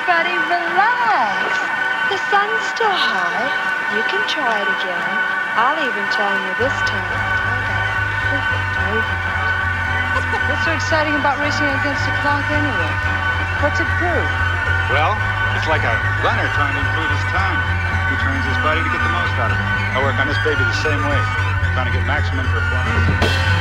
Freddie, relax. The sun's still high. You can try it again. I'll even time you this time. I got a perfect movement. What's so exciting about racing against the clock anyway? What's it prove? Well, it's like a runner trying to improve his time. He trains his body to get the most out of it. I work on this baby the same way, trying to get maximum performance.